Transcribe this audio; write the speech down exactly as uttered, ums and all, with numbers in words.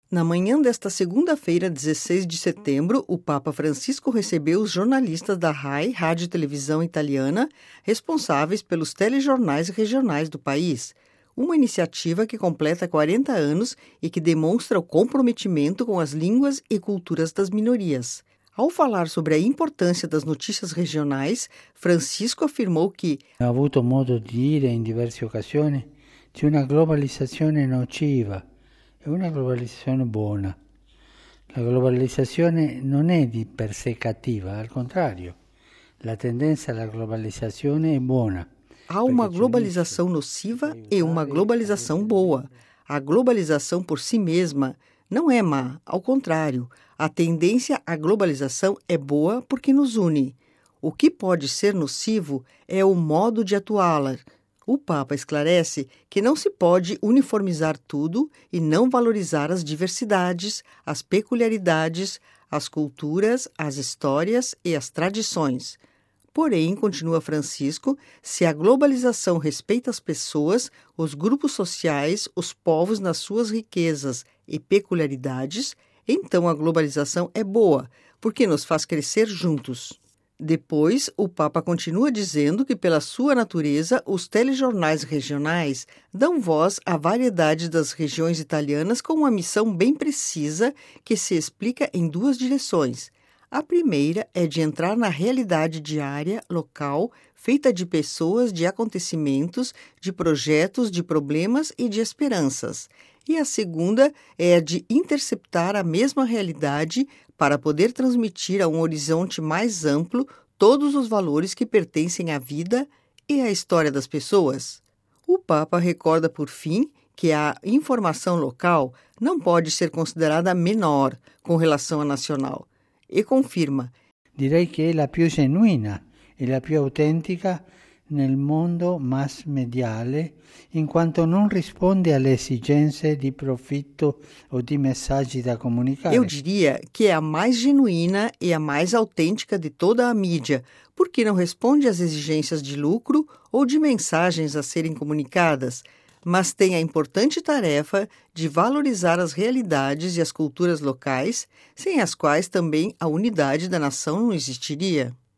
Na manhã desta segunda-feira, dezesseis de setembro, o Papa Francisco recebeu os jornalistas da R A I, Rádio e Televisão Italiana, responsáveis pelos telejornais regionais do país. Uma iniciativa que completa quarenta anos e que demonstra o comprometimento com as línguas e culturas das minorias. Ao falar sobre a importância das notícias regionais, Francisco afirmou que ho avuto modo di dire in diverse occasioni c'è una globalizzazione nociva e una globalizzazione buona. La globalizzazione non è di per sé cattiva, al contrario, la tendenza alla globalizzazione è buona. há uma globalização nociva e uma globalização boa. A globalização por si mesma não é má, ao contrário, a tendência à globalização é boa porque nos une. O que pode ser nocivo é o modo de atuá-la. O Papa esclarece que não se pode uniformizar tudo e não valorizar as diversidades, as peculiaridades, as culturas, as histórias e as tradições. Porém, continua Francisco, se a globalização respeita as pessoas, os grupos sociais, os povos nas suas riquezas e peculiaridades, então a globalização é boa, porque nos faz crescer juntos. Depois, o Papa continua dizendo que, pela sua natureza, os telejornais regionais dão voz à variedade das regiões italianas com uma missão bem precisa que se explica em duas direções. A primeira é de entrar na realidade diária, local, feita de pessoas, de acontecimentos, de projetos, de problemas e de esperanças. E a segunda é a de interceptar a mesma realidade para poder transmitir a um horizonte mais amplo todos os valores que pertencem à vida e à história das pessoas. O Papa recorda, por fim, que a informação local não pode ser considerada menor com relação à nacional. E confirma: Direi che è la più genuina e la più autentica nel mondo mass mediale, in quanto non risponde alle esigenze di profitto o di messaggi da comunicare. Eu diria que é a mais genuína e a mais autêntica de toda a mídia, porque não responde às exigências de lucro ou de mensagens a serem comunicadas, mas tem a importante tarefa de valorizar as realidades e as culturas locais, sem as quais também a unidade da nação não existiria.